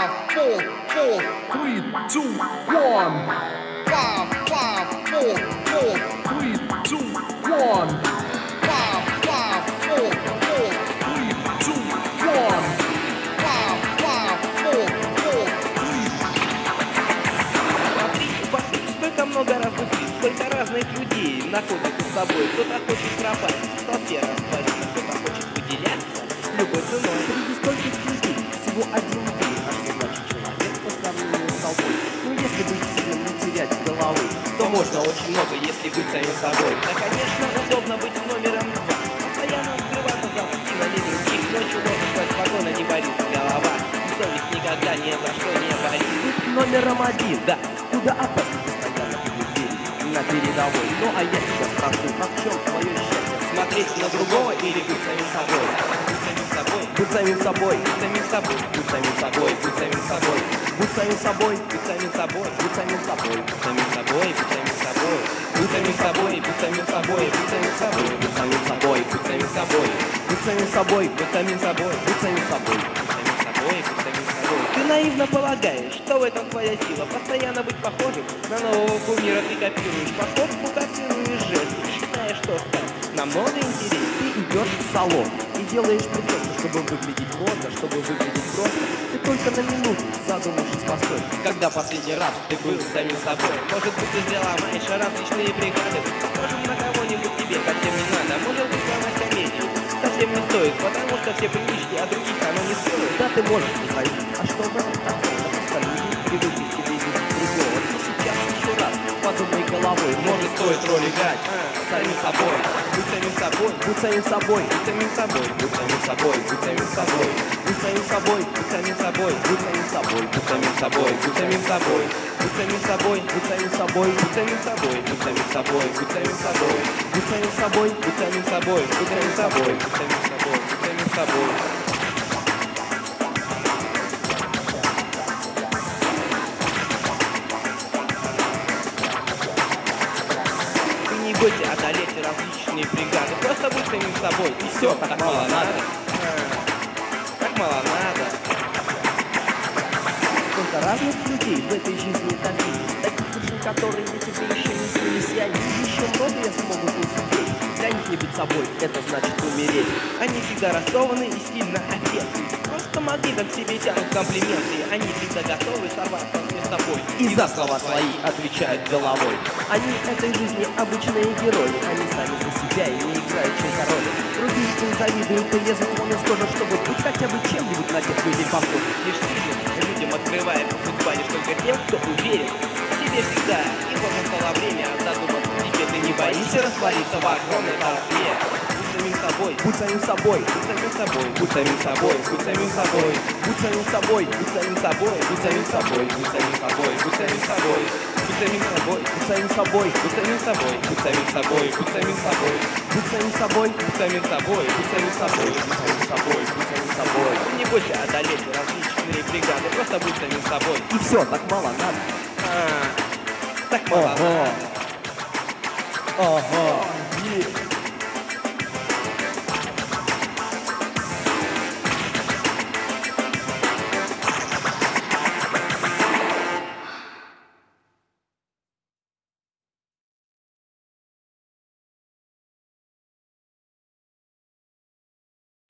4, 4, 3, 2, 1. 5, 5, 4, 4, 3, 2, 1. 5, 5, 4, 4, 3, 2, 1. 5, 5, 4, 4, 3. Смотри, столько много разных лиц, столько разных людей находится с тобой. Кто-то хочет пропасть, в толпе раствориться, кто-то хочет выделяться любой ценой. Среди стольких людей всего один ты, а что значит человек по сравнению с толпой? Ну если быть сильным, не терять головы, То можно очень много, если быть самим собой. Да, конечно, удобно быть номером 2. Постоянно открываться за спинами других. Ночью можно спать спокойно, не болит голова. И совесть никогда ни за что не болит. быть номером 1, да, куда опасно постоянно победить на передовой. Ну а я тебя спрошу, а в чем твое счастье? Смотреть на другого или быть самим собой. Быть самим собой. Будь самим собой, Быть самим собой. Быть самим собой. будь самим собой, Быть самим собой. будь самим собой, Быть самим собой. Быть самим собой. Быть самим собой. Быть самим собой. Быть самим собой. Быть самим собой. будь самим собой, Быть самим собой. будь самим собой. Быть самим собой. Быть самим собой. Ты наивно полагаешь, что в этом твоя сила. Постоянно быть похожим на нового кумира. Ты копируешь походку, копируешь жесты. Считаешь, что стал намного интереснее. Ты идешь в салон и делаешь прическу, чтобы выглядеть модно, чтобы выглядеть просто. Ты только на минуту задумавшись постой. Когда последний раз ты был самим собой? Может быть, ты зря ломаешь различные бригады. Может, на кого-нибудь тебе совсем не надо. Может быть, ломать комедию совсем не стоит, потому что все привычки, а других оно не стоит. Да, ты можешь приходить. А что в этом такого? Просто люди привыкли к тебе видеть другого. Но сейчас еще раз подумай головой. Может, стоит роль играть самим собой. Будь самим собой. Будь самим собой, Будь самим собой. Будь самим собой. Будь самим собой. будь самим собой, Будь самим собой. будь самим собой, Будь самим собой. Будь самим собой. Будь самим собой. будь самим собой, Будь самим собой. Будь самим собой. Будь самим собой. будь самим собой. Будь самим собой. Будь самим собой. Будь самим собой. Будь самим собой. Ты не бойся одолеть различные бригады. Просто будь самим собой. И все, так мало надо. Так мало надо. Сколько разных людей в этой жизни таких, таких причин, которые я тебе еще не снились, и они еще многое смогут усидеть. Для них не быть собой, это значит умереть. Они всегда раскованы и сильно одеты. Просто магнитом к себе тянут комплименты. Они всегда готовы сорваться с тобой. И за слова свои отвечают головой. Они этой жизни обычные герои, они сами за себя и не играют чьей-то роли. Другие им завидуют и лезут вон из кожи, чтобы быть хотя бы чем-нибудь на тех людей похожих. Лишь сильным людям открывает в футболе только тем, кто уверен в себе всегда. И вот настало время задуматься тебе. Ты не боишься раствориться в огромной толпе? Будь самим собой. Будь самим собой, Будь самим собой. Будь самим собой. будь самим собой, Будь самим собой. Будь самим собой. Будь самим собой. Будь самим собой. Будь самим собой. будь самим собой, Будь самим собой. Будь самим собой. Будь самим собой. будь самим собой, Будь самим собой. Будь самим собой. будь самим собой, будь самим собой. Ты не бойся одолеть различные бригады. Просто будь самим собой. И все, так мало надо. Так мало. Ага. Ага.